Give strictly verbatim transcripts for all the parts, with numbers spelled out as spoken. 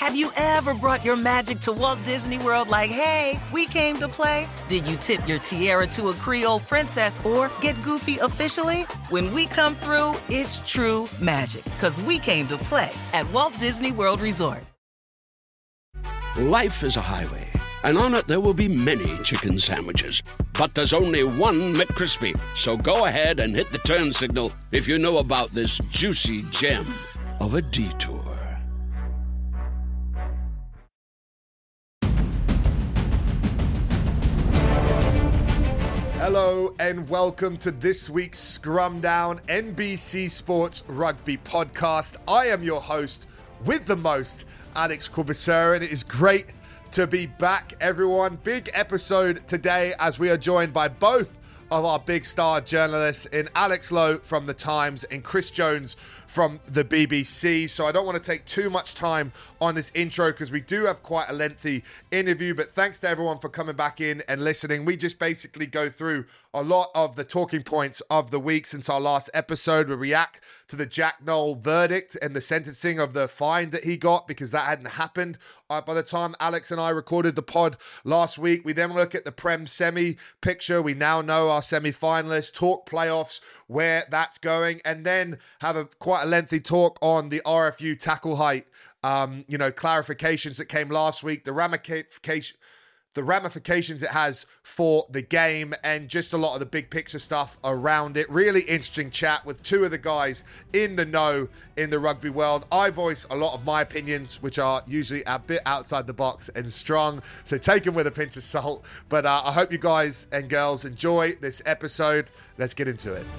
Have you ever brought your magic to Walt Disney World like, hey, we came to play? Did you tip your tiara to a Creole princess or get goofy officially? When we come through, it's true magic, because we came to play at Walt Disney World Resort. Life is a highway, and on it there will be many chicken sandwiches. But there's only one McCrispy. So go ahead and hit the turn signal if you know about this juicy gem of a detour. Hello and welcome to this week's Scrum Down N B C Sports Rugby podcast. I am your host with the most, Alex Corbisser, and it is great to be back, everyone. Big episode today as we are joined by both of our big star journalists in Alex Lowe from The Times and Chris Jones from the B B C. So I don't want to take too much time on this intro because we do have quite a lengthy interview, but thanks to everyone for coming back in and listening. We just basically go through a lot of the talking points of the week since our last episode. We react to the Jack Nowell verdict and the sentencing of the fine that he got because that hadn't happened uh, by the time Alex and I recorded the pod last week. We then look at the Prem semi picture. We now know our semi-finalists, talk playoffs, where that's going, and then have a quite a lengthy talk on the R F U tackle height, um, you know, clarifications that came last week, the ramification, the ramifications it has for the game, and just a lot of the big picture stuff around it. Really interesting chat with two of the guys in the know in the rugby world. I voice a lot of my opinions, which are usually a bit outside the box and strong, so take them with a pinch of salt. But uh, I hope you guys and girls enjoy this episode. Let's get into it.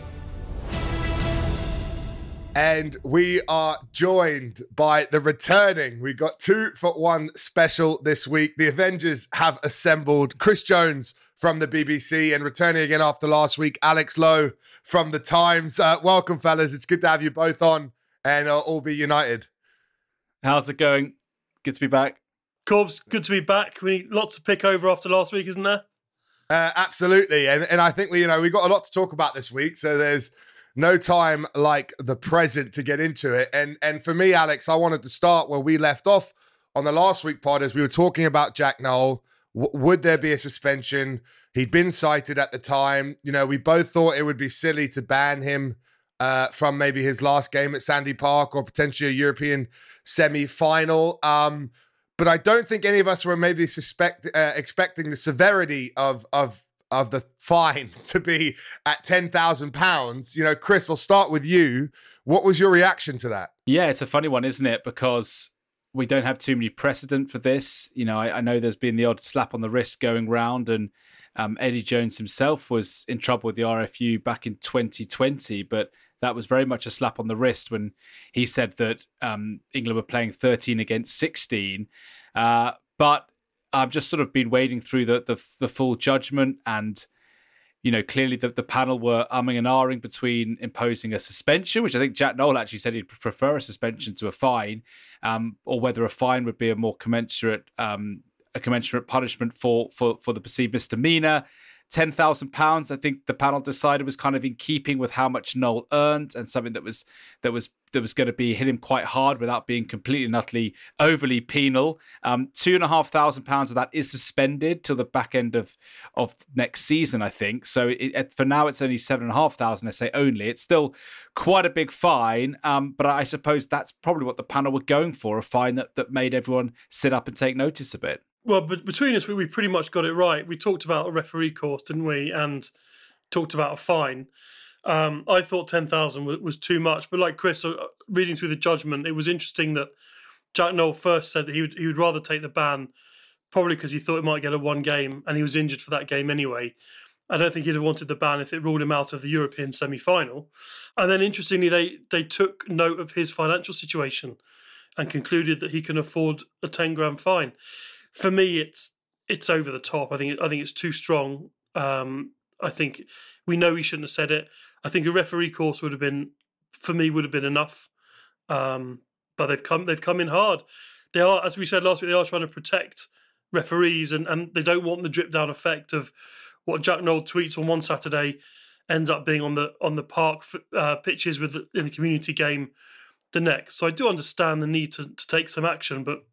And we are joined by the returning. We got two for one special this week. The Avengers have assembled. Chris Jones from the B B C and returning again after last week, Alex Lowe from The Times. Uh, welcome, fellas. It's good to have you both on and uh, all be united. How's it going? Good to be back. Corbs, good to be back. We lots to pick over after last week, isn't there? Uh, absolutely. And and I think we, you know, we got a lot to talk about this week. So there's no time like the present to get into it. And and for me, Alex, I wanted to start where we left off on the last week pod as we were talking about Jack Nowell. W- would there be a suspension? He'd been cited at the time. You know, we both thought it would be silly to ban him uh, from maybe his last game at Sandy Park or potentially a European semi-final. Um, but I don't think any of us were maybe suspect uh, expecting the severity of of of the fine to be at ten thousand pounds. You know, Chris, I'll start with you. What was your reaction to that? Yeah, it's a funny one, isn't it? Because we don't have too many precedent for this. You know, I, I know there's been the odd slap on the wrist going round, and um, Eddie Jones himself was in trouble with the R F U back in twenty twenty, but that was very much a slap on the wrist when he said that um, England were playing thirteen against sixteen. Uh, but I've just sort of been wading through the, the the full judgment, and you know, clearly the, the panel were umming and ahhing between imposing a suspension, which I think Jack Nowell actually said he'd prefer a suspension to a fine, um, or whether a fine would be a more commensurate um, a commensurate punishment for for for the perceived misdemeanor. ten thousand pounds, I think the panel decided, was kind of in keeping with how much Nowell earned and something that was that was that was going to be hit him quite hard without being completely and utterly overly penal. Um, two and a half thousand pounds of that is suspended till the back end of of next season, I think. So it, for now, it's only seven and a half thousand. I say only. It's still quite a big fine, um, but I suppose that's probably what the panel were going for—a fine that that made everyone sit up and take notice a bit. Well, but between us, we, we pretty much got it right. We talked about a referee course, didn't we? And talked about a fine. Um, I thought ten thousand was, was too much. But like Chris, uh, reading through the judgment, it was interesting that Jack Nowell first said that he would, he would rather take the ban, probably because he thought it might get a one game, and he was injured for that game anyway. I don't think he'd have wanted the ban if it ruled him out of the European semi-final. And then interestingly, they they took note of his financial situation and concluded that he can afford a ten grand fine. For me, it's it's over the top. I think I think it's too strong. Um, I think we know he shouldn't have said it. I think a referee course would have been, for me, would have been enough. Um, but they've come they've come in hard. They are, as we said last week, they are trying to protect referees, and, and they don't want the drip down effect of what Jack Nowell tweets on one Saturday ends up being on the on the park uh, pitches with the, in the community game the next. So I do understand the need to, to take some action, but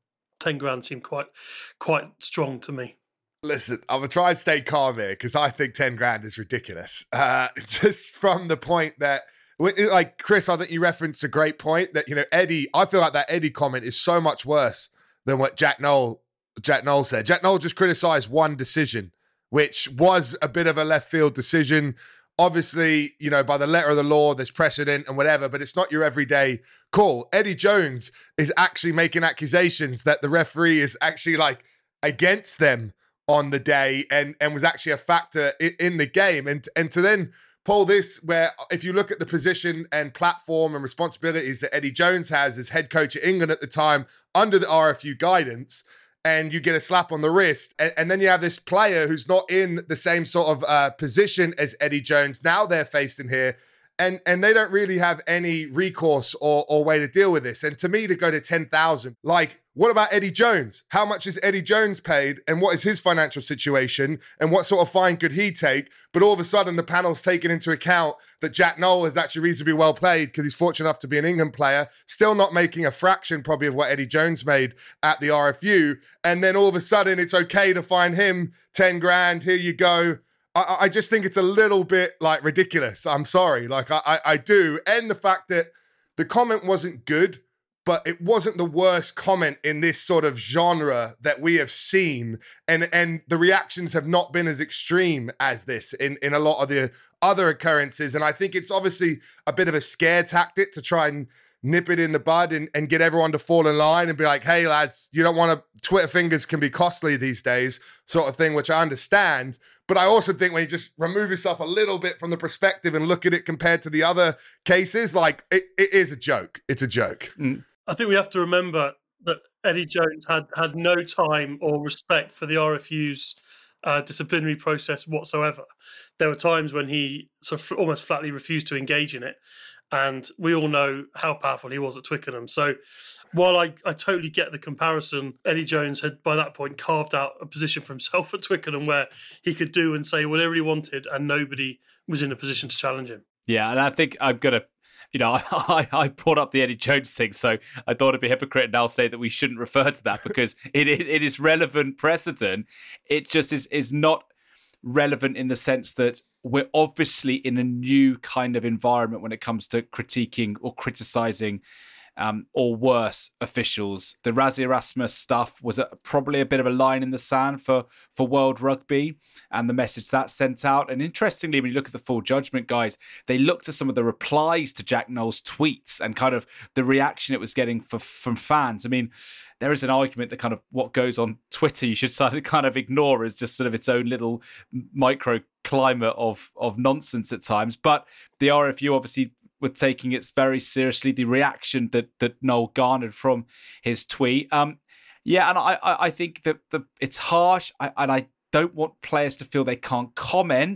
ten grand seemed quite quite strong to me. Listen, I'm going to try and stay calm here because I think ten grand is ridiculous. Uh, just from the point that, like, Chris, I think you referenced a great point that, you know, Eddie, I feel like that Eddie comment is so much worse than what Jack Noel, Jack Noel said. Jack Noel just criticized one decision, which was a bit of a left field decision. Obviously, you know, by the letter of the law, there's precedent and whatever, but it's not your everyday call. Eddie Jones is actually making accusations that the referee is actually, like, against them on the day and, and was actually a factor in, in the game. And, and to then pull this, where if you look at the position and platform and responsibilities that Eddie Jones has as head coach at England at the time under the R F U guidance, and you get a slap on the wrist, and, and then you have this player who's not in the same sort of uh, position as Eddie Jones. Now they're facing here, and and they don't really have any recourse or, or way to deal with this. And to me, to go to ten thousand, like, what about Eddie Jones? How much is Eddie Jones paid, and what is his financial situation, and what sort of fine could he take? But all of a sudden, the panel's taken into account that Jack Noel is actually reasonably well played because he's fortunate enough to be an England player, still not making a fraction probably of what Eddie Jones made at the R F U. And then all of a sudden, it's okay to fine him ten grand. Here you go. I, I just think it's a little bit, like, ridiculous. I'm sorry. Like, I, I, I do. And the fact that the comment wasn't good, but it wasn't the worst comment in this sort of genre that we have seen. And and the reactions have not been as extreme as this in, in a lot of the other occurrences. And I think it's obviously a bit of a scare tactic to try and nip it in the bud and, and get everyone to fall in line and be like, hey, lads, you don't want to, Twitter fingers can be costly these days, sort of thing, which I understand. But I also think when you just remove yourself a little bit from the perspective and look at it compared to the other cases, like, it, it is a joke. It's a joke. Mm. I think we have to remember that Eddie Jones had, had no time or respect for the R F U's uh, disciplinary process whatsoever. There were times when he sort of almost flatly refused to engage in it. And we all know how powerful he was at Twickenham. So while I, I totally get the comparison, Eddie Jones had by that point carved out a position for himself at Twickenham where he could do and say whatever he wanted and nobody was in a position to challenge him. Yeah, and I think I'm going to You know, I, I brought up the Eddie Jones thing, so I thought it'd be a hypocrite now say that we shouldn't refer to that because it is it is relevant precedent. It just is is not relevant in the sense that we're obviously in a new kind of environment when it comes to critiquing or criticizing um, or worse officials. The Rassie Erasmus stuff was a, probably a bit of a line in the sand for, for World Rugby and the message that sent out. And interestingly, when you look at the full judgment, guys, they looked at some of the replies to Jack Noel's tweets and kind of the reaction it was getting for, from fans. I mean, there is an argument that kind of what goes on Twitter, you should sort of kind of ignore as just sort of its own little microclimate of, of nonsense at times. But the R F U obviously were taking it very seriously, the reaction that that Noel garnered from his tweet. Um, yeah, and I, I, I think that the, it's harsh, I, and I don't want players to feel they can't comment,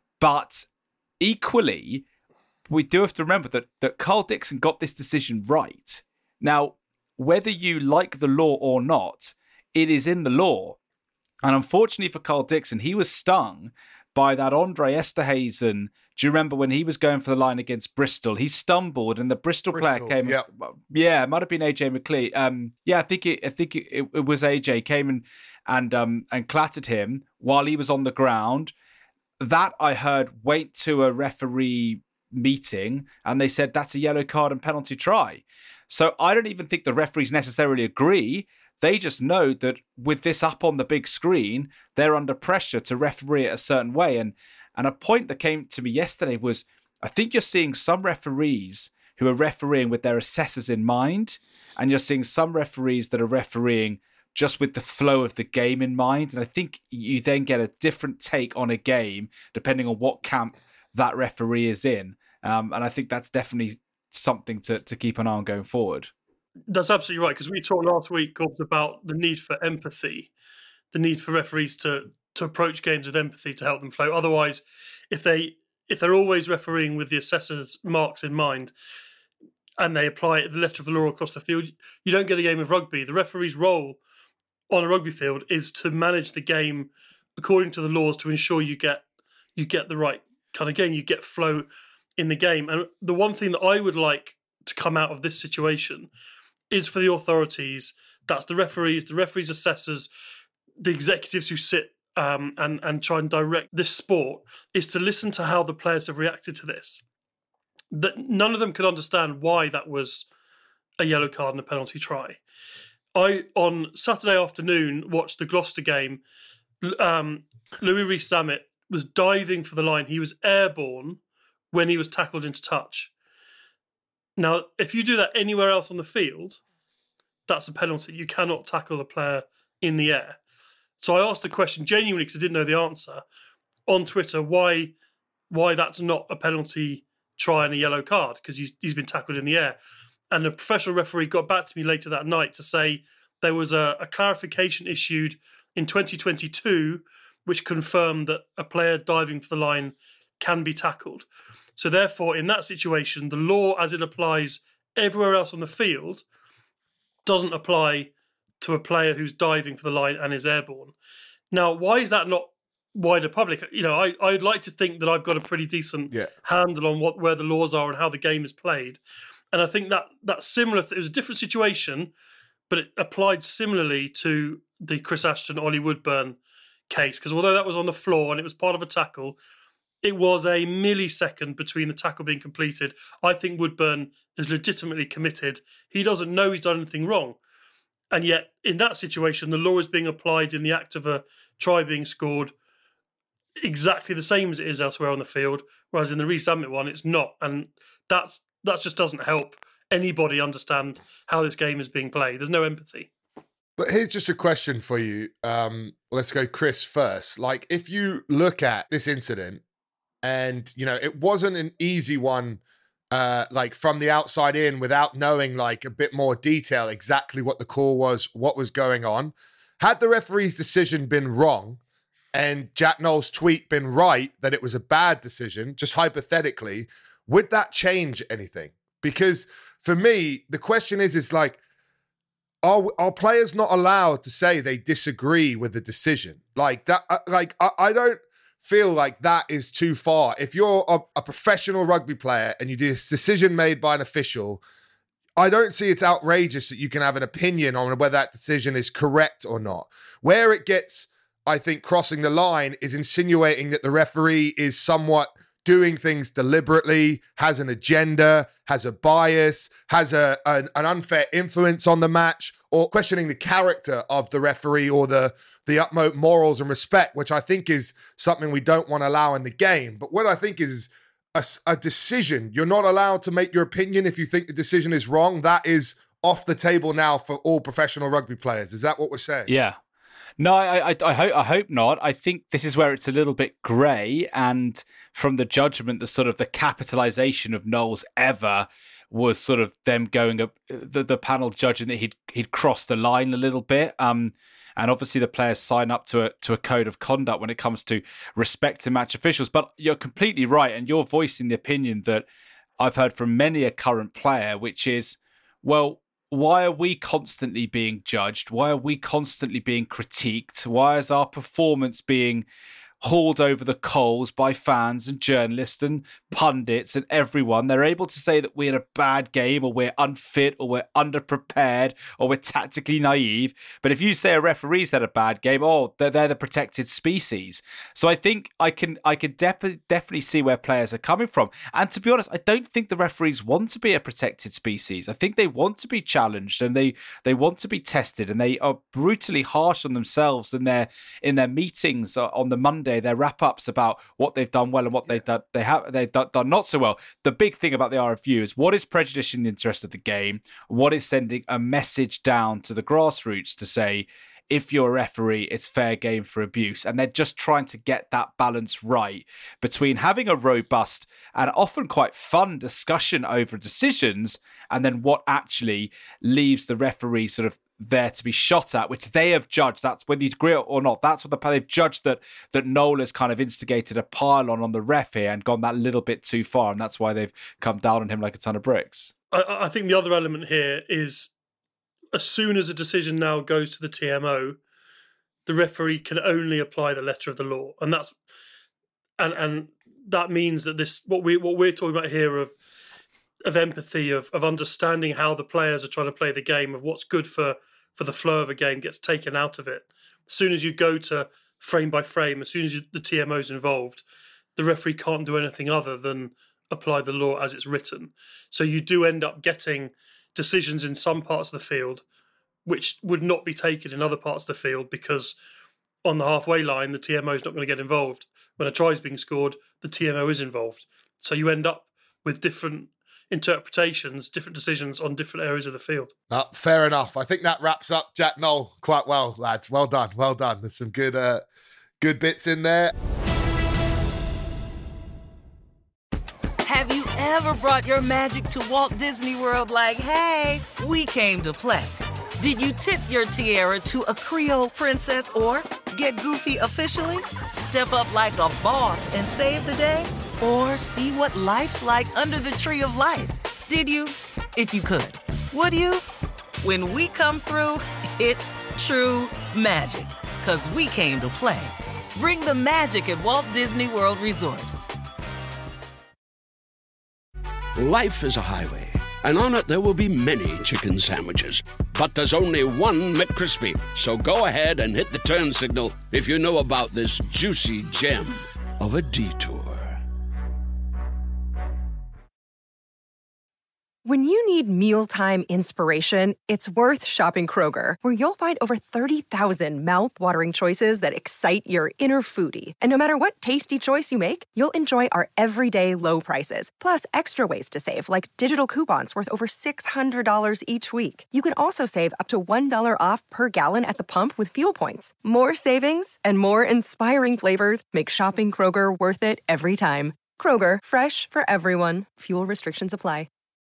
but equally, we do have to remember that, that Carl Dixon got this decision right. Now, whether you like the law or not, it is in the law. And unfortunately for Carl Dixon, he was stung by that Andre Esterhazen. Do you remember when he was going for the line against Bristol? He stumbled, and the Bristol, Bristol player came. Yep. Yeah, it might have been A J McLean. Um, yeah, I think it. I think it, it was A J came and and um and clattered him while he was on the ground. That I heard went to a referee meeting, and they said that's a yellow card and penalty try. So I don't even think the referees necessarily agree. They just know that with this up on the big screen, they're under pressure to referee it a certain way. And and a point that came to me yesterday was, I think you're seeing some referees who are refereeing with their assessors in mind, and you're seeing some referees that are refereeing just with the flow of the game in mind. And I think you then get a different take on a game depending on what camp that referee is in. Um, and I think that's definitely something to, to keep an eye on going forward. That's absolutely right, because we talked last week Gobbs, about the need for empathy, the need for referees to to approach games with empathy to help them flow. Otherwise, if they if they're always refereeing with the assessor's marks in mind and they apply the letter of the law across the field, you don't get a game of rugby. The referee's role on a rugby field is to manage the game according to the laws to ensure you get you get the right kind of game, you get flow in the game. And the one thing that I would like to come out of this situation is for the authorities That's the referees, the referees, assessors, the executives who sit um, and, and try and direct this sport, is to listen to how the players have reacted to this. That none of them could understand why that was a yellow card and a penalty try. I, on Saturday afternoon, watched the Gloucester game. Um, Louis Rees-Zammit was diving for the line. He was airborne when he was tackled into touch. Now, if you do that anywhere else on the field, that's a penalty. You cannot tackle a player in the air. So I asked the question genuinely because I didn't know the answer on Twitter, why why that's not a penalty try and a yellow card, because he's, he's been tackled in the air. And the professional referee got back to me later that night to say there was a, a clarification issued in twenty twenty-two which confirmed that a player diving for the line can be tackled. So therefore, in that situation, the law as it applies everywhere else on the field doesn't apply to a player who's diving for the line and is airborne. Now, why is that not wider public? You know, I, I'd like to think that I've got a pretty decent yeah. handle on what where the laws are and how the game is played. And I think that that's similar. It was a different situation, but it applied similarly to the Chris Ashton, Ollie Woodburn case. Because although that was on the floor and it was part of a tackle, it was a millisecond between the tackle being completed. I think Woodburn is legitimately committed. He doesn't know he's done anything wrong. And yet, in that situation, the law is being applied in the act of a try being scored exactly the same as it is elsewhere on the field, whereas in the Rees-Zammit one, it's not. And that's that just doesn't help anybody understand how this game is being played. There's no empathy. But here's just a question for you. Um, let's go Chris first. Like, if you look at this incident, and, you know, it wasn't an easy one, uh, like from the outside in, without knowing like a bit more detail, exactly what the call was, what was going on. Had the referee's decision been wrong and Jack Nowell's tweet been right, that it was a bad decision, just hypothetically, would that change anything? Because for me, the question is, is like, are, are players not allowed to say they disagree with the decision? Like that, like, I, I don't, feel like that is too far. If you're a, a professional rugby player and you do this decision made by an official, I don't see it's outrageous that you can have an opinion on whether that decision is correct or not. Where it gets, I think, crossing the line is insinuating that the referee is somewhat doing things deliberately, has an agenda, has a bias, has a an, an unfair influence on the match, or questioning the character of the referee or the the utmost morals and respect, which I think is something we don't want to allow in the game. But what I think is a, a decision. You're not allowed to make your opinion if you think the decision is wrong. That is off the table now for all professional rugby players. Is that what we're saying? Yeah. No, I, I, I hope I hope not. I think this is where it's a little bit grey, and from the judgment, the sort of the capitalisation of Knowles ever was sort of them going up, the, the panel judging that he'd he'd crossed the line a little bit. Um, and obviously the players sign up to a to a code of conduct when it comes to respect to match officials. But you're completely right, and you're voicing the opinion that I've heard from many a current player, which is, well, why are we constantly being judged? Why are we constantly being critiqued? Why is our performance being hauled over the coals by fans and journalists and pundits and everyone? They're able to say that we had a bad game, or we're unfit, or we're underprepared, or we're tactically naive. But if you say a referee's had a bad game, oh, they're, they're the protected species. So I think I can I can def- definitely see where players are coming from. And to be honest, I don't think the referees want to be a protected species. I think they want to be challenged, and they they want to be tested, and they are brutally harsh on themselves in their in their meetings on the Monday, their wrap-ups about what they've done well and what they've done they have they've done, done not so well. The big thing about the R F U is what is prejudicing the interest of the game, what is sending a message down to the grassroots to say, if you're a referee, it's fair game for abuse. And they're just trying to get that balance right between having a robust and often quite fun discussion over decisions, and then what actually leaves the referee sort of there to be shot at, which they have judged. That's whether you agree or not. That's what the they've judged, that that Nowell has kind of instigated a pile-on on the ref here and gone that little bit too far, and that's why they've come down on him like a ton of bricks. I, I think the other element here is, as soon as a decision now goes to the T M O, the referee can only apply the letter of the law, and that's and and that means that this what we what we're talking about here of of empathy, of of understanding how the players are trying to play the game, of what's good for for the flow of a game gets taken out of it. As soon as you go to frame by frame, as soon as you, the T M O is involved, the referee can't do anything other than apply the law as it's written. So you do end up getting decisions in some parts of the field which would not be taken in other parts of the field, because on the halfway line, the T M O is not going to get involved. When a try is being scored, the T M O is involved. So you end up with different interpretations, different decisions on different areas of the field. Uh, fair enough. I think that wraps up Jack Nowell quite well, lads. Well done. Well done. There's some good, uh, good bits in there. Have you ever brought your magic to Walt Disney World like, hey, we came to play? Did you tip your tiara to a Creole princess or get goofy officially? Step up like a boss and save the day? Or see what life's like under the tree of life? Did you? If you could. Would you? When we come through, it's true magic. 'Cause we came to play. Bring the magic at Walt Disney World Resort. Life is a highway, and on it there will be many chicken sandwiches. But there's only one McCrispy. So go ahead and hit the turn signal if you know about this juicy gem of a detour. When you need mealtime inspiration, it's worth shopping Kroger, where you'll find over thirty thousand mouth-watering choices that excite your inner foodie. And no matter what tasty choice you make, you'll enjoy our everyday low prices, plus extra ways to save, like digital coupons worth over six hundred dollars each week. You can also save up to one dollar off per gallon at the pump with fuel points. More savings and more inspiring flavors make shopping Kroger worth it every time. Kroger, fresh for everyone. Fuel restrictions apply.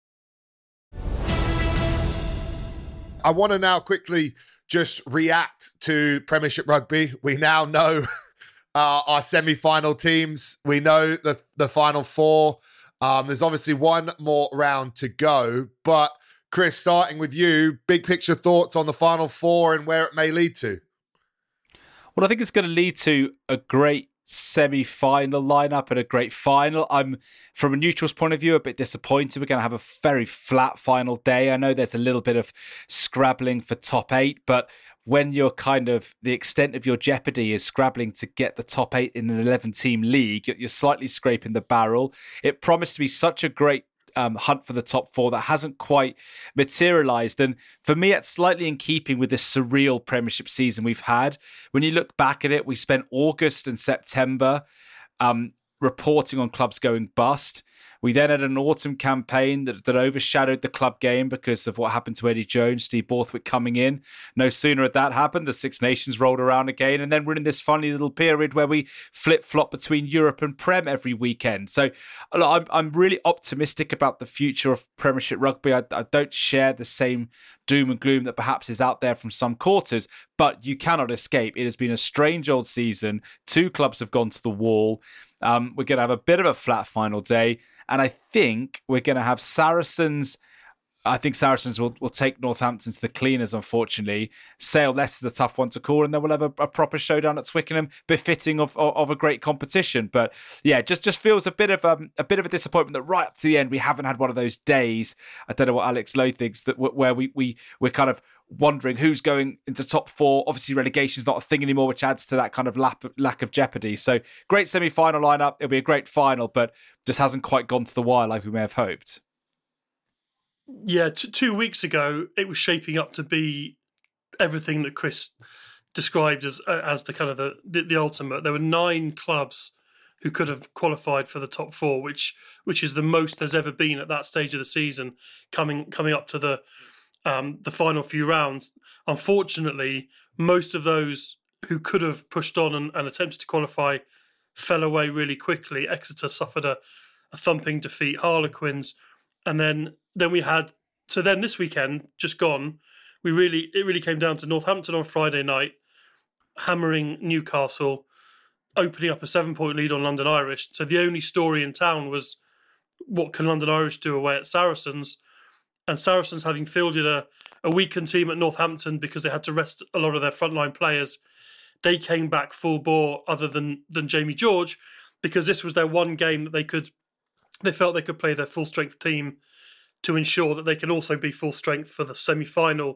I want to now quickly just react to Premiership Rugby. We now know uh, our semi-final teams. We know the, the final four. Um, there's obviously one more round to go. But Chris, starting with you, big picture thoughts on the final four and where it may lead to? Well, I think it's going to lead to a great semi-final lineup and a great final. I'm, from a neutral's point of view, a bit disappointed. We're going to have a very flat final day. I know there's a little bit of scrabbling for top eight, but when you're kind of, the extent of your jeopardy is scrabbling to get the top eight in an eleven-team league, you're slightly scraping the barrel. It promised to be such a great Um, hunt for the top four that hasn't quite materialised. And for me, it's slightly in keeping with this surreal Premiership season we've had. When you look back at it, we spent August and September um, reporting on clubs going bust. We then had an autumn campaign that, that overshadowed the club game because of what happened to Eddie Jones, Steve Borthwick coming in. No sooner had that happened, the Six Nations rolled around again, and then we're in this funny little period where we flip-flop between Europe and Prem every weekend. So I'm, I'm really optimistic about the future of Premiership Rugby. I, I don't share the same doom and gloom that perhaps is out there from some quarters, but you cannot escape. It has been a strange old season. Two clubs have gone to the wall. Um, we're going to have a bit of a flat final day. And I think we're going to have Saracens. I think Saracens will, will take Northampton to the cleaners, unfortunately. Sale Less is a tough one to call. And then we'll have a, a proper showdown at Twickenham, befitting of, of, of a great competition. But yeah, just, just feels a bit of um, a bit of a disappointment that right up to the end, we haven't had one of those days. I don't know what Alex Lowe thinks, that where we, we, we're kind of wondering who's going into top four. Obviously, relegation is not a thing anymore, which adds to that kind of lack, lack of jeopardy. So great semi-final lineup. It'll be a great final, but just hasn't quite gone to the wire like we may have hoped. Yeah, t- two weeks ago, it was shaping up to be everything that Chris described as as the kind of the, the, the ultimate. There were nine clubs who could have qualified for the top four, which which is the most there's ever been at that stage of the season, coming coming up to the um, the final few rounds. Unfortunately, most of those who could have pushed on and, and attempted to qualify fell away really quickly. Exeter suffered a, a thumping defeat, Harlequins, and then then we had so then this weekend just gone. We really it really came down to Northampton on Friday night, hammering Newcastle, opening up a seven point lead on London Irish. So the only story in town was what can London Irish do away at Saracens, and Saracens, having fielded a, a weakened team at Northampton because they had to rest a lot of their frontline players, they came back full bore. Other than than Jamie George, because this was their one game that they could they felt they could play their full strength team to ensure that they can also be full strength for the semi-final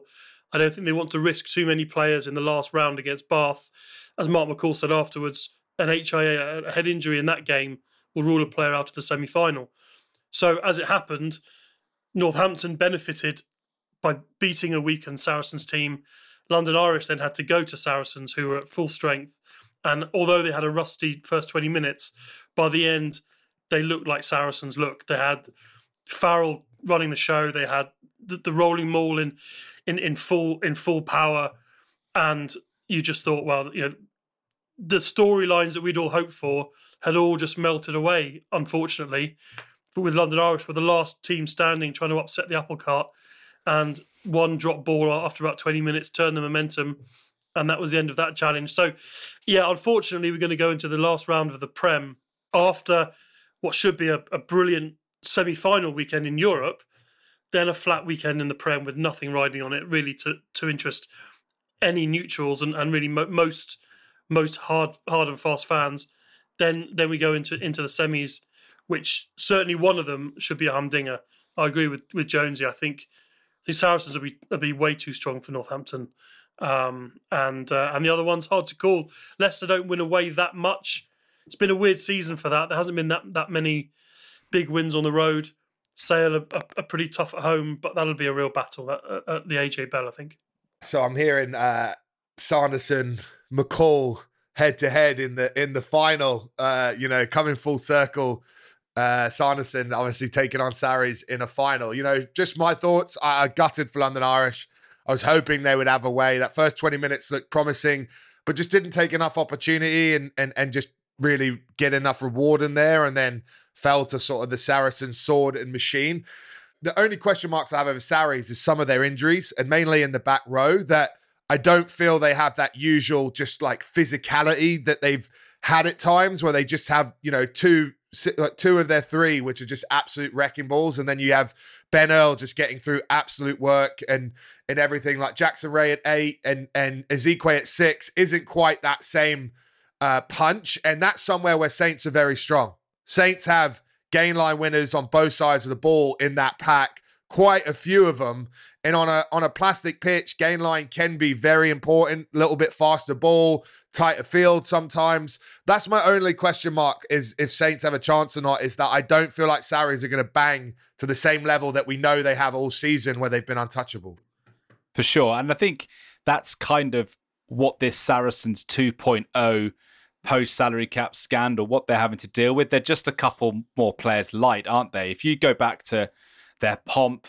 I don't think they want to risk too many players in the last round against Bath. As Mark McCall said afterwards, an H I A, a head injury in that game, will rule a player out of the semi-final. So as it happened, Northampton benefited by beating a weakened Saracens team. London Irish then had to go to Saracens, who were at full strength. And although they had a rusty first twenty minutes, by the end, they looked like Saracens looked. They had Farrell running the show. They had the, the rolling maul in, in in full in full power, and you just thought, well, you know, the storylines that we'd all hoped for had all just melted away, unfortunately. But with London Irish, were the last team standing, trying to upset the apple cart, and one drop ball after about twenty minutes turned the momentum, and that was the end of that challenge. So, yeah, unfortunately, we're going to go into the last round of the Prem after what should be a, a brilliant semi-final weekend in Europe, then a flat weekend in the Prem with nothing riding on it, really to to interest any neutrals and, and really mo- most most hard hard and fast fans. Then then we go into into the semis, which certainly one of them should be a humdinger. I agree with with Jonesy. I think the Saracens will be will be way too strong for Northampton, um, and uh, and the other one's hard to call. Leicester don't win away that much. It's been a weird season for that. There hasn't been that that many big wins on the road. Sale are, are, are pretty tough at home, but that'll be a real battle at, at the A J Bell, I think. So I'm hearing uh, Sanderson, McCall head to head in the in the final. Uh, you know, coming full circle. Uh, Sanderson obviously taking on Sarries in a final. You know, just my thoughts. I, I gutted for London Irish. I was hoping they would have a way. That first twenty minutes looked promising, but just didn't take enough opportunity and and and just really get enough reward in there, and then fell to sort of the Saracen sword and machine. The only question marks I have over Sarries is some of their injuries, and mainly in the back row, that I don't feel they have that usual just like physicality that they've had at times, where they just have, you know, two like two of their three, which are just absolute wrecking balls. And then you have Ben Earl just getting through absolute work and and everything, like Jackson Ray at eight and, and Ezekwe at six isn't quite that same uh, punch. And that's somewhere where Saints are very strong. Saints have gain line winners on both sides of the ball in that pack, quite a few of them. And on a on a plastic pitch, gain line can be very important, a little bit faster ball, tighter field sometimes. That's my only question mark, is if Saints have a chance or not, is that I don't feel like Sarries are going to bang to the same level that we know they have all season, where they've been untouchable. For sure. And I think that's kind of what this Saracens two point oh post-salary cap scandal, what they're having to deal with. They're just a couple more players light, aren't they? If you go back to their pomp,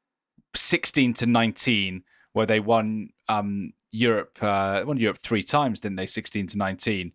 sixteen to nineteen, where they won um, Europe, uh, won Europe three times, didn't they? sixteen to nineteen.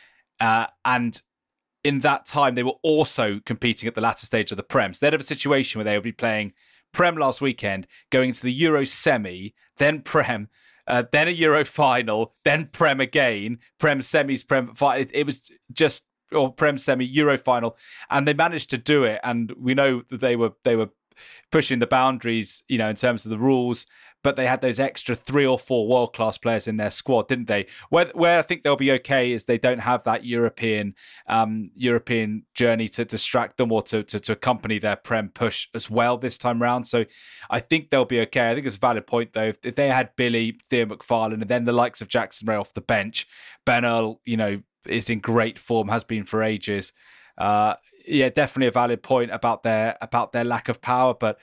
Uh, and in that time, they were also competing at the latter stage of the Prem. So they'd have a situation where they would be playing Prem last weekend, going into the Euro semi, then Prem, uh, then a Euro final, then Prem again, Prem semis, Prem final. It, it was just, or Prem semi, Euro final, and they managed to do it. And we know that they were they were pushing the boundaries, you know, in terms of the rules, but they had those extra three or four world-class players in their squad, didn't they? Where where I think they'll be okay is they don't have that European um, European journey to distract them or to, to to accompany their Prem push as well this time round. So I think they'll be okay. I think it's a valid point, though. If, if they had Billy, Theo McFarlane, and then the likes of Jackson Ray off the bench, Ben Earl, you know, is in great form, has been for ages. Uh, yeah, definitely a valid point about their about their lack of power. But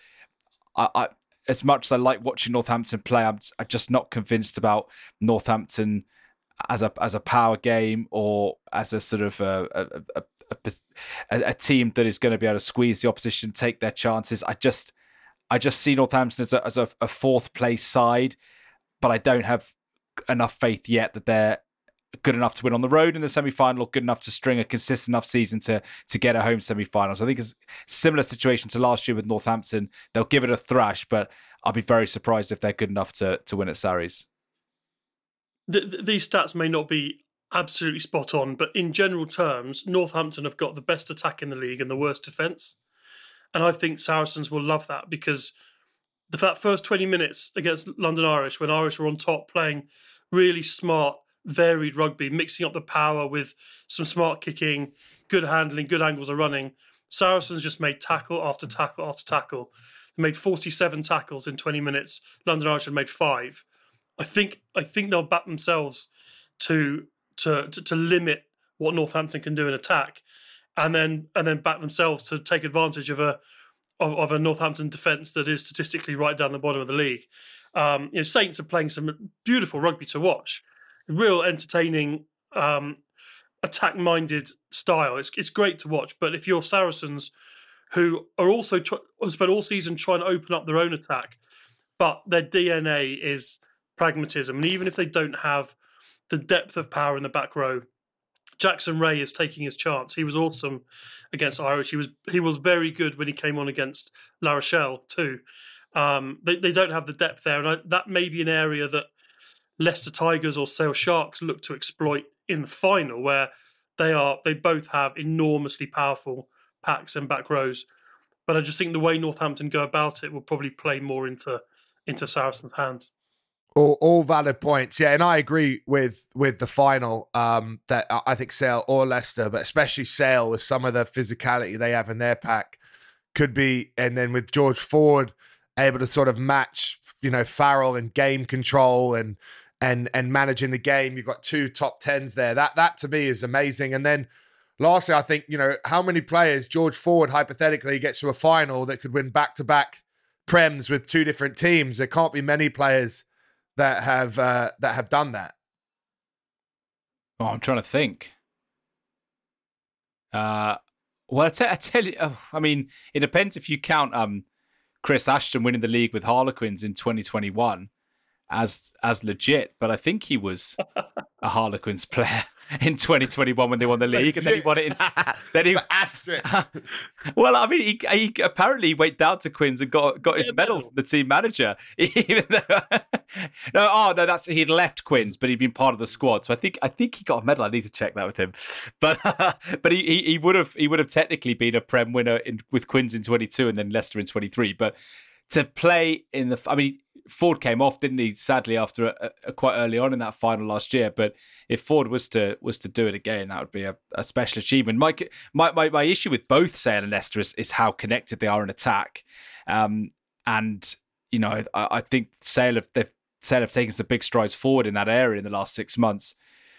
I, I, as much as I like watching Northampton play, I'm, I'm just not convinced about Northampton as a as a power game or as a sort of a a, a, a, a team that is going to be able to squeeze the opposition, take their chances. I just I just see Northampton as a, as a, a fourth place side, but I don't have enough faith yet that they're good enough to win on the road in the semi-final, or good enough to string a consistent enough season to to get a home semi-final. So I think it's a similar situation to last year with Northampton. They'll give it a thrash, but I'll be very surprised if they're good enough to to win at Sarries. The, the, these stats may not be absolutely spot on, but in general terms, Northampton have got the best attack in the league and the worst defence. And I think Saracens will love that, because the that first twenty minutes against London Irish, when Irish were on top playing really smart, varied rugby, mixing up the power with some smart kicking, good handling, good angles of running, Saracens just made tackle after tackle after tackle. They made forty-seven tackles in twenty minutes. London Irish had made five. I think I think they'll back themselves to to to, to limit what Northampton can do in attack, and then and then back themselves to take advantage of a of, of a Northampton defence that is statistically right down the bottom of the league. Um, you know, Saints are playing some beautiful rugby to watch, real entertaining, um, attack-minded style. It's it's great to watch. But if you're Saracens, who are also tr- who spent all season trying to open up their own attack, but their D N A is pragmatism, and even if they don't have the depth of power in the back row, Jackson Ray is taking his chance. He was awesome against Irish. He was he was very good when he came on against La Rochelle too. Um, they they don't have the depth there, and I, that may be an area that Leicester Tigers or Sale Sharks look to exploit in the final, where they are they both have enormously powerful packs and back rows. But I just think the way Northampton go about it will probably play more into into Saracens' hands. All, all valid points, yeah, and I agree with with the final. Um, that I think Sale or Leicester, but especially Sale, with some of the physicality they have in their pack, could be, and then with George Ford able to sort of match, you know, Farrell and game control and and and managing the game. You've got two top tens there. That that to me is amazing. And then lastly, I think, you know, how many players George Ford hypothetically gets to a final that could win back to back Prems with two different teams? There can't be many players that have uh, that have done that. Oh, I'm trying to think. Uh, well, I, t- I tell you, oh, I mean, it depends if you count um, Chris Ashton winning the league with Harlequins in twenty twenty-one as as legit, but I think he was a Harlequins player in twenty twenty-one when they won the league, legit. And then he won it in. Then he asterisk. Well, I mean, he, he apparently went down to Quins and got got his yeah, medal from the team manager. Even though, no, oh no, that's he'd left Quins, but he'd been part of the squad. So I think I think he got a medal. I need to check that with him. But uh, but he, he he would have he would have technically been a Prem winner in, with Quins in twenty-two and then Leicester in twenty-three. But to play in the, I mean, Ford came off, didn't he? Sadly, after a, a, quite early on in that final last year. But if Ford was to was to do it again, that would be a, a special achievement. My, my my my issue with both Sale and Leicester is, is how connected they are in attack. Um, and you know, I, I think Sale have they've Sale have taken some big strides forward in that area in the last six months.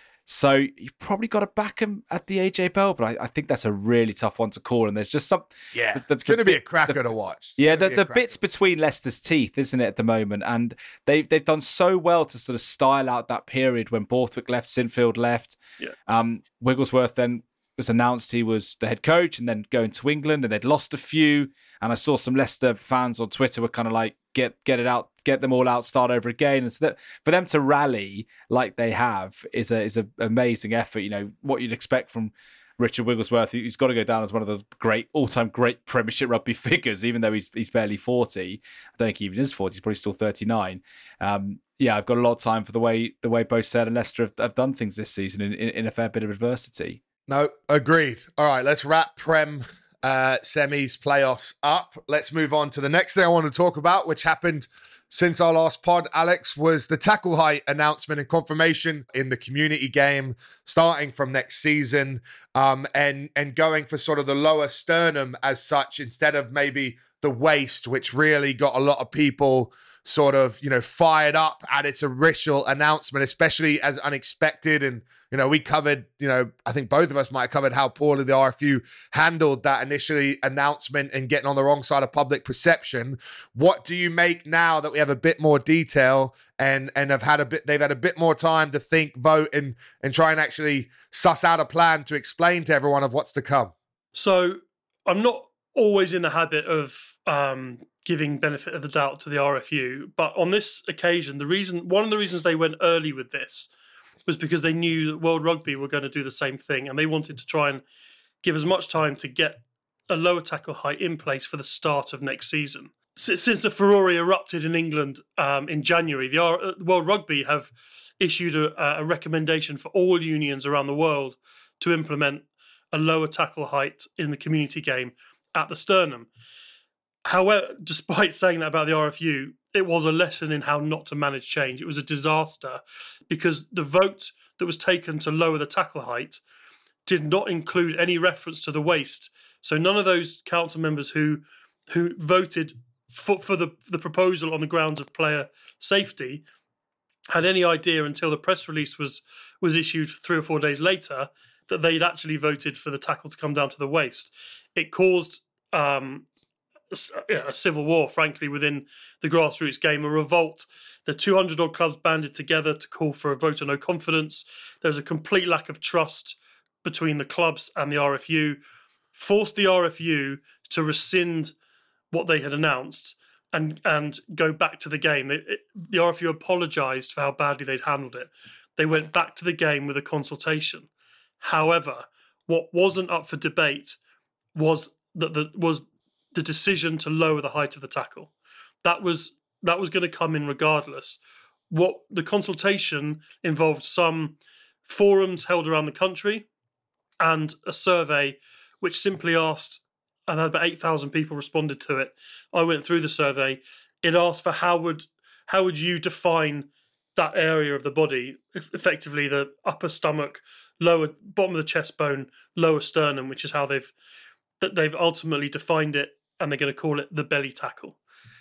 So you probably got to back him at the A J Bell, but I, I think that's a really tough one to call. And there's just some, yeah, the, the, it's going to be a cracker the, to watch. It's yeah, the, the bits between Leicester's teeth, isn't it, at the moment? And they've they've done so well to sort of style out that period when Borthwick left, Sinfield left. Yeah. Um, Wigglesworth then was announced he was the head coach, and then going to England, and they'd lost a few. And I saw some Leicester fans on Twitter were kind of like, get get it out, get them all out, start over again. And so that for them to rally like they have is a is an amazing effort. You know, what you'd expect from Richard Wigglesworth, who's got to go down as one of the great all-time great Premiership rugby figures, even though he's he's barely forty. I don't think he even is forty. He's probably still thirty-nine. Um, yeah, I've got a lot of time for the way the way both Sale and Leicester have, have done things this season in, in, in a fair bit of adversity. No, agreed. All right, let's wrap Prem uh, semis playoffs up. Let's move on to the next thing I want to talk about, which happened since our last pod, Alex, was the tackle height announcement and confirmation in the community game starting from next season, um, and and going for sort of the lower sternum as such instead of maybe the waist, which really got a lot of people sort of, you know, fired up at its initial announcement, especially as unexpected. And, you know, we covered, you know, I think both of us might have covered how poorly the R F U handled that initially announcement and getting on the wrong side of public perception. What do you make now that we have a bit more detail and and have had a bit, they've had a bit more time to think, vote, and and try and actually suss out a plan to explain to everyone of what's to come? So I'm not always in the habit of um, giving benefit of the doubt to the R F U, but on this occasion, the reason one of the reasons they went early with this was because they knew that World Rugby were going to do the same thing, and they wanted to try and give as much time to get a lower tackle height in place for the start of next season. Since the furore erupted in England um, in January, the R- World Rugby have issued a, a recommendation for all unions around the world to implement a lower tackle height in the community game at the sternum. However, despite saying that about the R F U, it was a lesson in how not to manage change. It was a disaster because the vote that was taken to lower the tackle height did not include any reference to the waist. So none of those council members who who voted for, for the, the proposal on the grounds of player safety had any idea until the press release was was issued three or four days later that they'd actually voted for the tackle to come down to the waist. It caused um, a, a civil war, frankly, within the grassroots game, a revolt. The two hundred odd clubs banded together to call for a vote of no confidence. There was a complete lack of trust between the clubs and the R F U, forced the R F U to rescind what they had announced and and go back to the game. It, it, the R F U apologised for how badly they'd handled it. They went back to the game with a consultation. However, what wasn't up for debate was that the was the decision to lower the height of the tackle. That was that was going to come in regardless. What the consultation involved some forums held around the country and a survey which simply asked, and about eight thousand people responded to it. I went through the survey. It asked for how would how would you define that area of the body, effectively the upper stomach, lower bottom of the chest bone, lower sternum, which is how they've that they've ultimately defined it, and they're going to call it the belly tackle.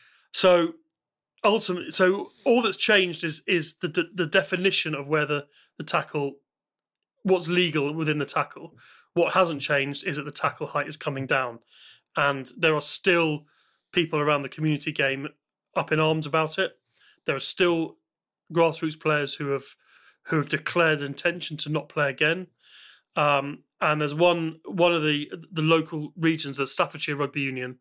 So ultimately, so all that's changed is is the the, the definition of where the, the tackle, what's legal within the tackle. What hasn't changed is that the tackle height is coming down, and there are still people around the community game up in arms about it. There are still grassroots players who have who have declared intention to not play again. Um, and there's one one of the the local regions, the Staffordshire Rugby Union,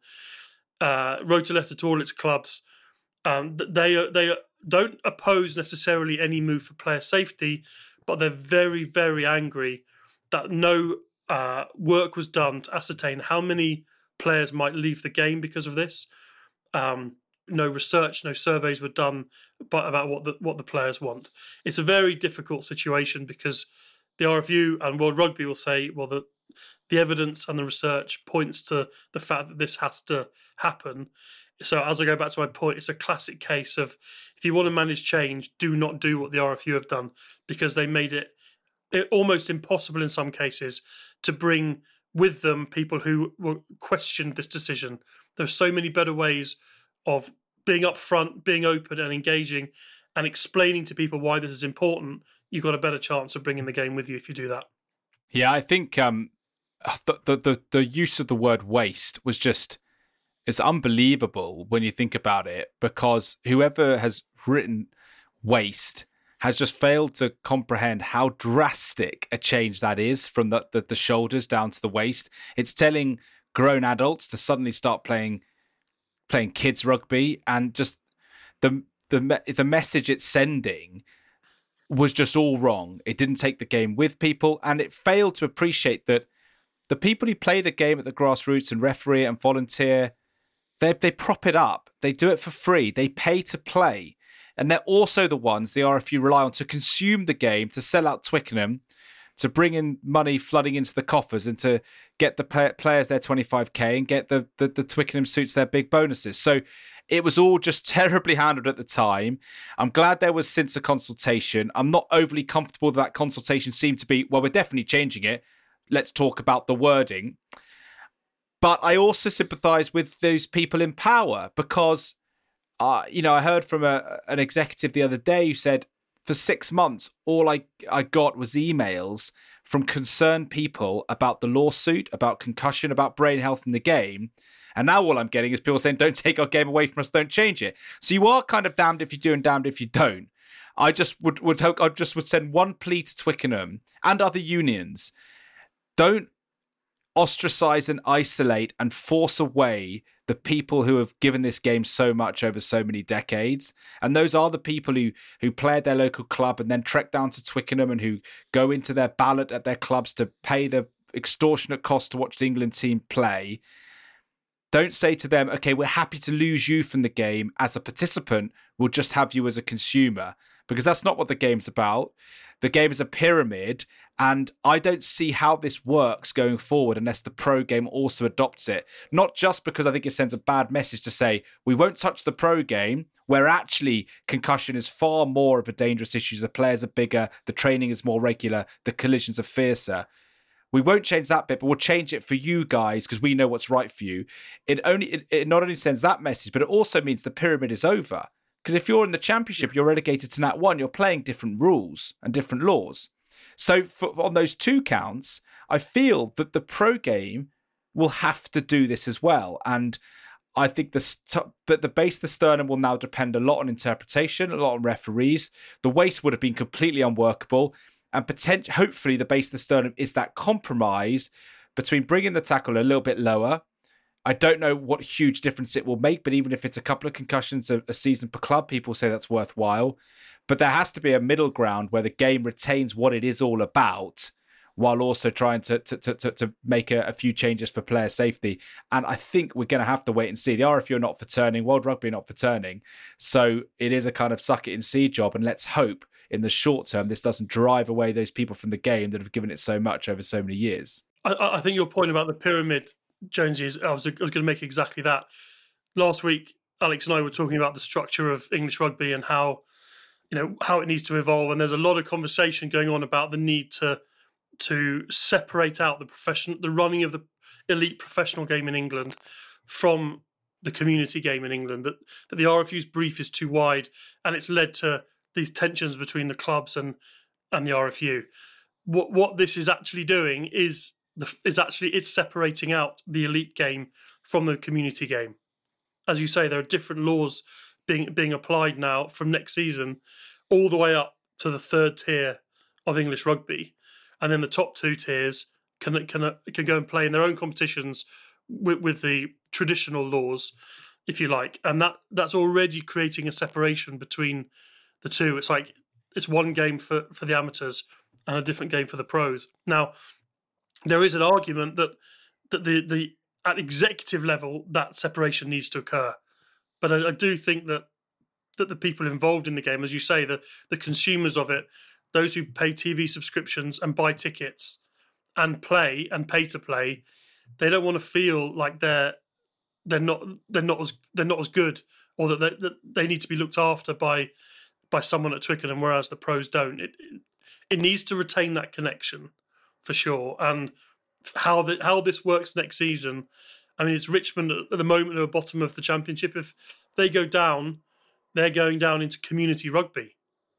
uh, wrote a letter to all its clubs. Um, they they don't oppose necessarily any move for player safety, but they're very very angry that no uh, work was done to ascertain how many players might leave the game because of this. Um, no research, no surveys were done about what the what the players want. It's a very difficult situation because the R F U and World Rugby will say, well, the the evidence and the research points to the fact that this has to happen. So as I go back to my point, it's a classic case of if you want to manage change, do not do what the R F U have done, because they made it, it almost impossible in some cases to bring with them people who will question this decision. There are so many better ways of being upfront, being open and engaging and explaining to people why this is important. You've got a better chance of bringing the game with you if you do that. Yeah, I think um, the, the the the use of the word waste was just, it's unbelievable when you think about it, because whoever has written waste has just failed to comprehend how drastic a change that is from the, the, the shoulders down to the waist. It's telling grown adults to suddenly start playing playing kids rugby, and just the the the message it's sending was just all wrong. It didn't take the game with people, and it failed to appreciate that the people who play the game at the grassroots and referee and volunteer, they they prop it up. They do it for free. They pay to play. And they're also the ones the R F U rely on to consume the game, to sell out Twickenham, to bring in money flooding into the coffers, and to get the play- players their twenty-five K and get the, the, the Twickenham suits their big bonuses. So it was all just terribly handled at the time. I'm glad there was since a consultation. I'm not overly comfortable that that consultation seemed to be, well, we're definitely changing it. Let's talk about the wording. But I also sympathise with those people in power, because, uh, you know, I heard from a, an executive the other day who said, for six months, all I, I got was emails from concerned people about the lawsuit, about concussion, about brain health in the game. And now all I'm getting is people saying, don't take our game away from us, don't change it. So you are kind of damned if you do and damned if you don't. I just would, would hope, I just would send one plea to Twickenham and other unions. Don't ostracize and isolate and force away the people who have given this game so much over so many decades. And those are the people who who play at their local club and then trek down to Twickenham, and who go into their ballot at their clubs to pay the extortionate cost to watch the England team play. Don't say to them, okay, we're happy to lose you from the game as a participant. We'll just have you as a consumer. Because that's not what the game's about. The game is a pyramid, and I don't see how this works going forward unless the pro game also adopts it. Not just because I think it sends a bad message to say, we won't touch the pro game, where actually concussion is far more of a dangerous issue. The players are bigger, the training is more regular, the collisions are fiercer. We won't change that bit, but we'll change it for you guys because we know what's right for you. It only it, it not only sends that message, but it also means the pyramid is over. Because if you're in the Championship, you're relegated to Nat one, you're playing different rules and different laws. So for, on those two counts, I feel that the pro game will have to do this as well. And I think the st- but the base of the sternum will now depend a lot on interpretation, a lot on referees. The waist would have been completely unworkable. And potentially, hopefully, the base of the sternum is that compromise between bringing the tackle a little bit lower. I don't know what huge difference it will make, but even if it's a couple of concussions a, a season per club, people say that's worthwhile. But there has to be a middle ground where the game retains what it is all about, while also trying to to to, to make a, a few changes for player safety. And I think we're going to have to wait and see. The R F U are not for turning, World Rugby are not for turning. So it is a kind of suck it and see job. And let's hope in the short term this doesn't drive away those people from the game that have given it so much over so many years. I, I think your point about the pyramid, Jonesy, is I was, I was going to make exactly that. Last week, Alex and I were talking about the structure of English rugby and how, you know, how it needs to evolve. And there's a lot of conversation going on about the need to to separate out the profession, the running of the elite professional game in England from the community game in England. That, that the R F U's brief is too wide, and it's led to these tensions between the clubs and and the R F U. What what this is actually doing is the is actually it's separating out the elite game from the community game. As you say, there are different laws being being applied now from next season, all the way up to the third tier of English rugby. And then the top two tiers can can can go and play in their own competitions with, with the traditional laws, if you like. And that that's already creating a separation between the two. It's like it's one game for, for the amateurs and a different game for the pros. Now, there is an argument that that the, the at executive level that separation needs to occur. But I, I do think that that the people involved in the game, as you say, the the consumers of it, those who pay T V subscriptions and buy tickets and play and pay to play, they don't want to feel like they're they're not they're not as they're not as good, or that they, that they need to be looked after by by someone at Twickenham, whereas the pros don't. It it needs to retain that connection for sure. And how the, how this works next season, I mean, it's Richmond at the moment at the bottom of the Championship. If they go down, they're going down into community rugby.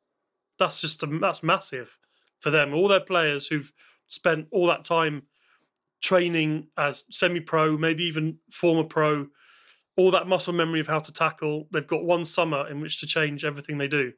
That's just a, that's massive for them. All their players who've spent all that time training as semi-pro, maybe even former pro, all that muscle memory of how to tackle. They've got one summer in which to change everything they do.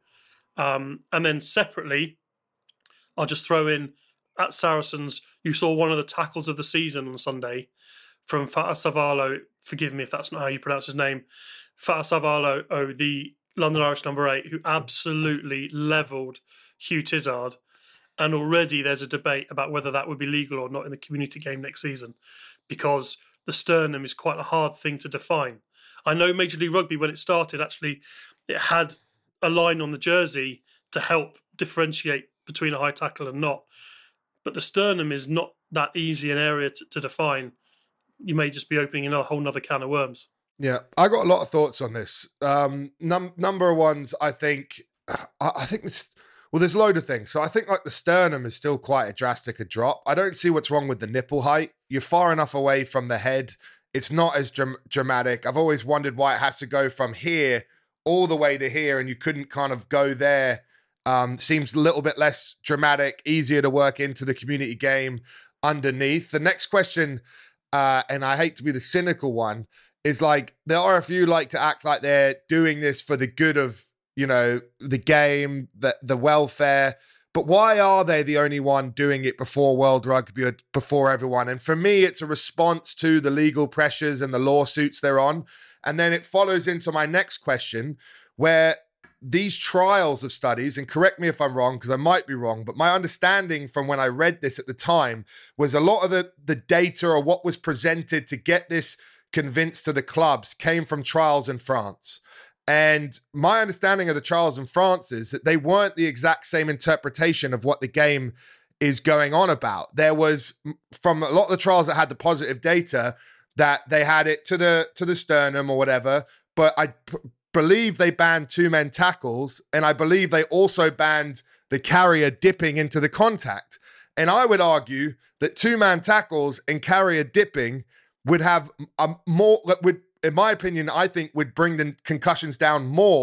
Um, and then separately, I'll just throw in at Saracens, you saw one of the tackles of the season on Sunday from Fa'asavalo. Forgive me if that's not how you pronounce his name. Fa'asavalo, oh, the London Irish number eight, who absolutely levelled Hugh Tizard. And already there's a debate about whether that would be legal or not in the community game next season, because the sternum is quite a hard thing to define. I know Major League Rugby, when it started, actually, it had a line on the jersey to help differentiate between a high tackle and not. But the sternum is not that easy an area to, to define. You may just be opening a whole nother can of worms. Yeah, I got a lot of thoughts on this. Um, num- number ones, I think, I, I think this, well, there's a load of things. So I think like the sternum is still quite a drastic a drop. I don't see what's wrong with the nipple height. You're far enough away from the head. It's not as dram- dramatic. I've always wondered why it has to go from here all the way to here and you couldn't kind of go there. Um, seems a little bit less dramatic, easier to work into the community game underneath. The next question, uh, and I hate to be the cynical one, is like the R F U like to act like they're doing this for the good of, you know, the game, the, the welfare. But why are they the only one doing it before World Rugby or before everyone? And for me, it's a response to the legal pressures and the lawsuits they're on. And then it follows into my next question, where these trials of studies, and correct me if I'm wrong, because I might be wrong, but my understanding from when I read this at the time was a lot of the, the data or what was presented to get this convinced to the clubs came from trials in France. And my understanding of the trials in France is that they weren't the exact same interpretation of what the game is going on about. There was, from a lot of the trials that had the positive data, that they had it to the to the sternum or whatever, but I p- believe they banned two-man tackles, and I believe they also banned the carrier dipping into the contact. And I would argue that two-man tackles and carrier dipping would have a more, would, in my opinion, I think would bring the concussions down more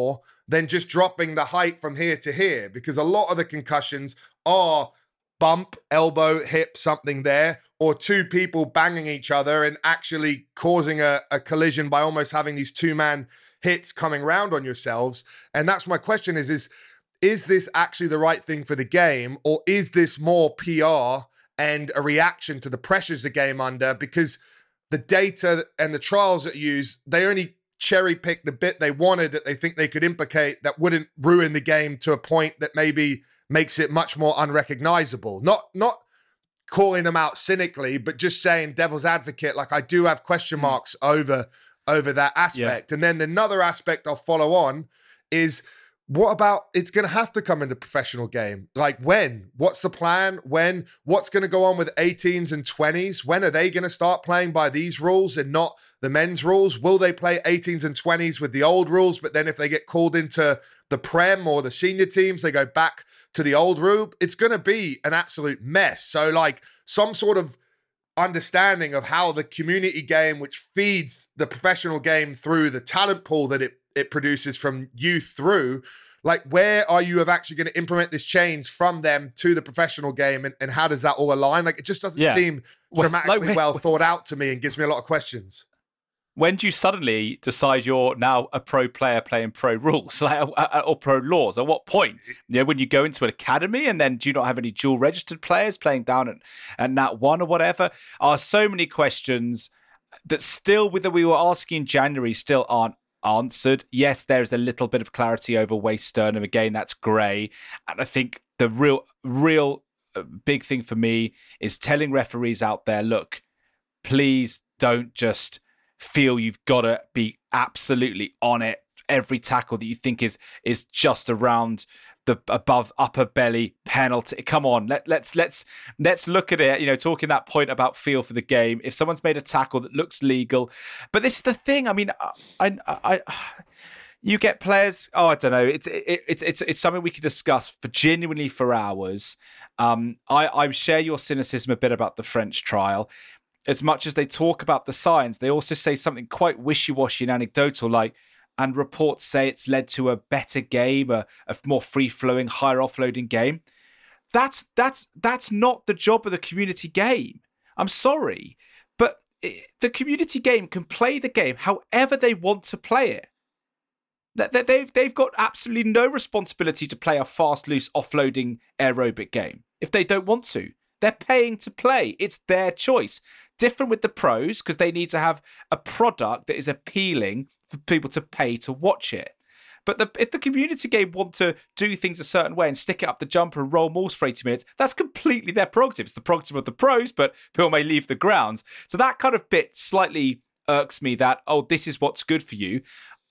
than just dropping the height from here to here, because a lot of the concussions are bump, elbow, hip, something there, or two people banging each other and actually causing a, a collision by almost having these two-man hits coming round on yourselves. And that's my question is, is, is this actually the right thing for the game, or is this more P R and a reaction to the pressures the game under? Because the data and the trials that use, they only cherry pick the bit they wanted that they think they could implicate that wouldn't ruin the game to a point that maybe makes it much more unrecognizable. Not not calling them out cynically, but just saying devil's advocate, like I do have question marks mm. over, over that aspect. Yeah. And then another aspect I'll follow on is, what about, it's going to have to come in the professional game. Like when? What's the plan? When? What's going to go on with eighteens and twenties? When are they going to start playing by these rules and not the men's rules? Will they play eighteens and twenties with the old rules, but then if they get called into the Prem or the senior teams, they go back to the old rule? It's going to be an absolute mess. So like some sort of understanding of how the community game, which feeds the professional game through the talent pool that it, it produces from youth through, like where are you of actually going to implement this change from them to the professional game, and, and how does that all align? Like it just doesn't yeah. seem dramatically well, like, well thought out to me, and gives me a lot of questions. When do you suddenly decide you're now a pro player playing pro rules, like, or pro laws? At what point? You know, when you go into an academy, and then do you not have any dual registered players playing down at, at Nat one or whatever? Are so many questions that still, whether we were asking in January, still aren't answered. Yes, there's a little bit of clarity over Waste Sternum. Again, that's grey. And I think the real, real big thing for me is telling referees out there, look, please don't just feel you've got to be absolutely on it. Every tackle that you think is is just around the above upper belly penalty. Come on, let, let's let's let's look at it. You know, talking that point about feel for the game. If someone's made a tackle that looks legal, but this is the thing. I mean, I, I, I you get players. Oh, I don't know. It's it, it, it's it's something we could discuss for genuinely for hours. Um, I I share your cynicism a bit about the French trial. As much as they talk about the science, they also say something quite wishy-washy and anecdotal, like, and reports say it's led to a better game, a, a more free-flowing, higher offloading game. That's that's that's not the job of the community game. I'm sorry, but it, the community game can play the game however they want to play it. That they've they've got absolutely no responsibility to play a fast, loose, offloading aerobic game if they don't want to. They're paying to play. It's their choice. Different with the pros, because they need to have a product that is appealing for people to pay to watch it. But the, if the community game want to do things a certain way and stick it up the jumper and roll malls for eighty minutes, that's completely their prerogative. It's the prerogative of the pros, but people may leave the grounds. So that kind of bit slightly irks me that, oh, this is what's good for you.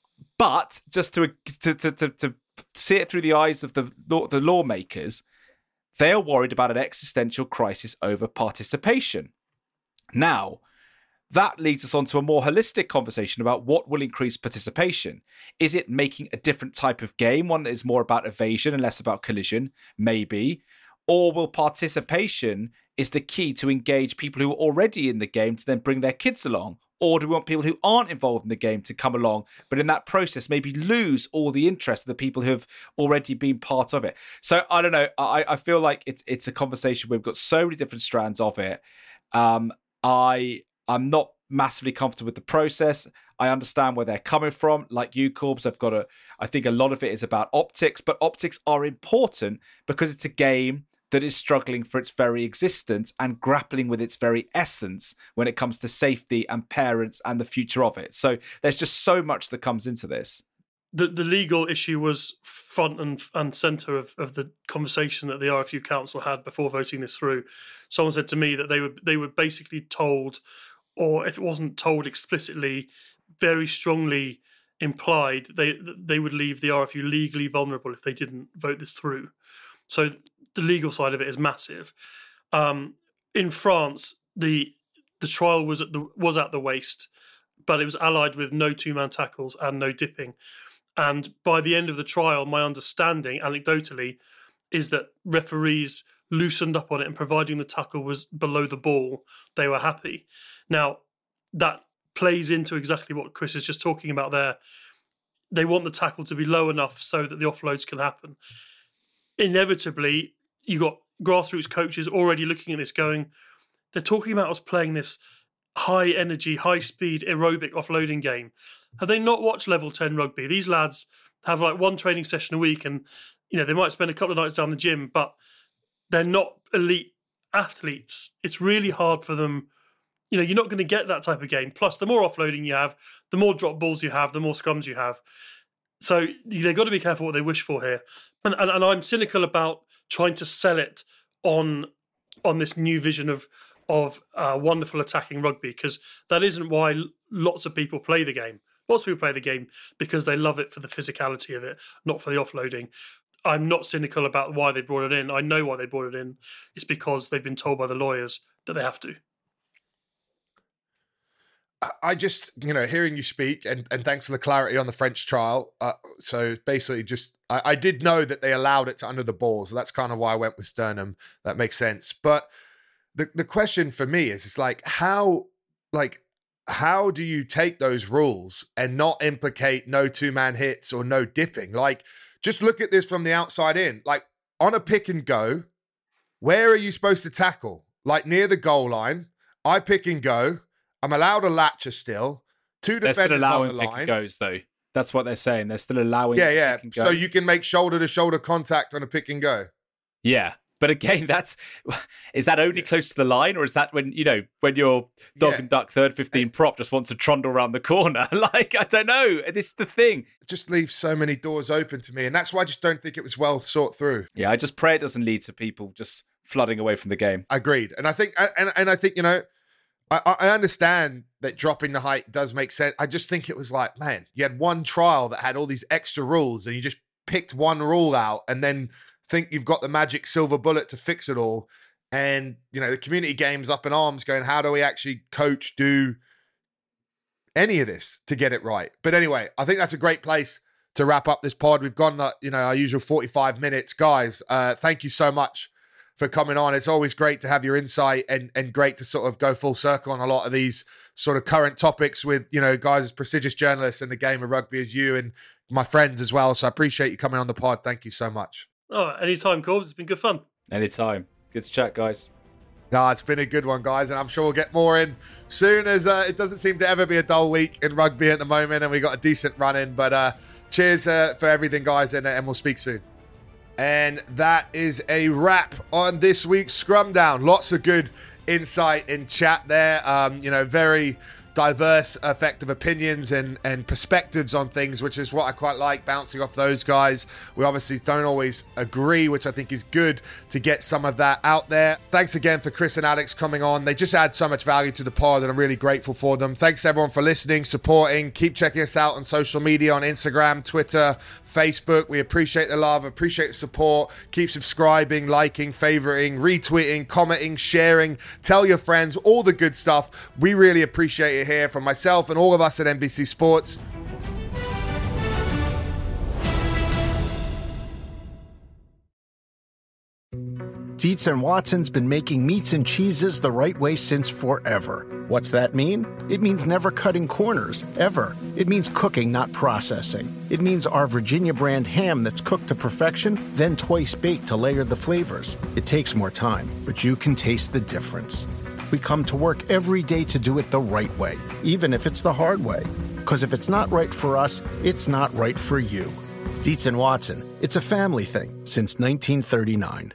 But just to to to to, to see it through the eyes of the the lawmakers, they are worried about an existential crisis over participation. Now, that leads us on to a more holistic conversation about what will increase participation. Is it making a different type of game, one that is more about evasion and less about collision? Maybe. Or will participation is the key to engage people who are already in the game to then bring their kids along? Or do we want people who aren't involved in the game to come along, but in that process maybe lose all the interest of the people who have already been part of it? So I don't know. I, I feel like it's it's a conversation where we've got so many different strands of it. Um, I I'm not massively comfortable with the process. I understand where they're coming from. Like you, Corbs, I've got a. I think a lot of it is about optics, but optics are important because it's a game that is struggling for its very existence and grappling with its very essence when it comes to safety and parents and the future of it. So there's just so much that comes into this. The the legal issue was front and and centre of, of the conversation that the R F U Council had before voting this through. Someone said to me that they were they were basically told, or if it wasn't told explicitly, very strongly implied they they would leave the R F U legally vulnerable if they didn't vote this through. So the legal side of it is massive. Um, in France, the the trial was at the was at the waist, but it was allied with no two-man tackles and no dipping. And by the end of the trial, my understanding, anecdotally, is that referees loosened up on it, and providing the tackle was below the ball, they were happy. Now, that plays into exactly what Chris is just talking about there. they want the tackle to be low enough so that the offloads can happen. Inevitably, you got grassroots coaches already looking at this going, they're talking about us playing this high energy, high speed aerobic offloading game. Have they not watched level ten rugby? These lads have like one training session a week, and you know they might spend a couple of nights down the gym, but they're not elite athletes. It's really hard for them. You know, you're not going to get that type of game. Plus, the more offloading you have, the more drop balls you have, the more scrums you have. So they've got to be careful what they wish for here. And, and, and I'm cynical about trying to sell it on on this new vision of of uh, wonderful attacking rugby, because that isn't why lots of people play the game. Lots of people play the game because they love it for the physicality of it, not for the offloading. I'm not cynical about why they brought it in. I know why they brought it in. It's because they've been told by the lawyers that they have to. I just, you know, hearing you speak, and, and thanks for the clarity on the French trial. Uh, so basically just, I, I did know that they allowed it to under the ball. So that's kind of why I went with Sternum. That makes sense. But the, the question for me is, it's like, how, like, how do you take those rules and not implicate no two-man hits or no dipping? Like, just look at this from the outside in. Like, on a pick and go, where are you supposed to tackle? Like, near the goal line, I pick and go. I'm allowed a latcher still. Two They're defenders still allowing on the pick line. and goes, though. That's what they're saying. They're still allowing Yeah, yeah. pick and go. So you can make shoulder-to-shoulder contact on a pick and go. Yeah. But again, that's is that only close to the line, or is that when, you know, when your dog Yeah. and duck third fifteen prop just wants to trundle around the corner? Like, I don't know. This is the thing. It just leaves so many doors open to me. And that's why I just don't think it was well thought through. Yeah, I just pray it doesn't lead to people just flooding away from the game. Agreed. And I think, and, and I think, you know, I, I understand that dropping the height does make sense. I just think it was like, man, you had one trial that had all these extra rules and you just picked one rule out and then think you've got the magic silver bullet to fix it all. And, you know, the community game's up in arms going, how do we actually coach, do any of this to get it right? But anyway, I think that's a great place to wrap up this pod. We've gone, uh, you know, our usual forty-five minutes. Guys, uh, thank you so much for coming on. It's always great to have your insight and and great to sort of go full circle on a lot of these sort of current topics with, you know, guys as prestigious journalists in the game of rugby as you and my friends as well. So I appreciate you coming on the pod. Thank you so much. Oh, anytime, Corbs. It's been good fun. Anytime. Good to chat, guys. No, it's been a good one, guys, and I'm sure we'll get more in soon, as uh, it doesn't seem to ever be a dull week in rugby at the moment, and we got a decent run in. But uh, cheers uh, for everything, guys, and, and we'll speak soon. And that is a wrap on this week's Scrum Down. Lots of good insight in chat there. Um, you know, very diverse, effective opinions and, and perspectives on things, which is what I quite like, bouncing off those guys. We obviously don't always agree, which I think is good to get some of that out there. Thanks again for Chris and Alex coming on. They just add so much value to the pod, and I'm really grateful for them. Thanks everyone for listening, supporting. Keep checking us out on social media, on Instagram, Twitter, Facebook. We appreciate the love, appreciate the support. Keep subscribing, liking, favoriting, retweeting, commenting, sharing. Tell your friends, all the good stuff. We really appreciate it here from myself and all of us at N B C Sports. Dietz and Watson's been making meats and cheeses the right way since forever. What's that mean? It means never cutting corners, ever. It means cooking, not processing. It means our Virginia brand ham that's cooked to perfection, then twice baked to layer the flavors. It takes more time, but you can taste the difference. We come to work every day to do it the right way, even if it's the hard way. Because if it's not right for us, it's not right for you. Dietz and Watson, it's a family thing since nineteen thirty-nine.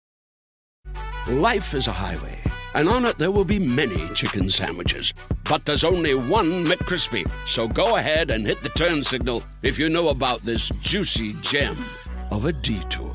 Life is a highway, and on it there will be many chicken sandwiches. But there's only one McCrispy. So go ahead and hit the turn signal if you know about this juicy gem of a detour.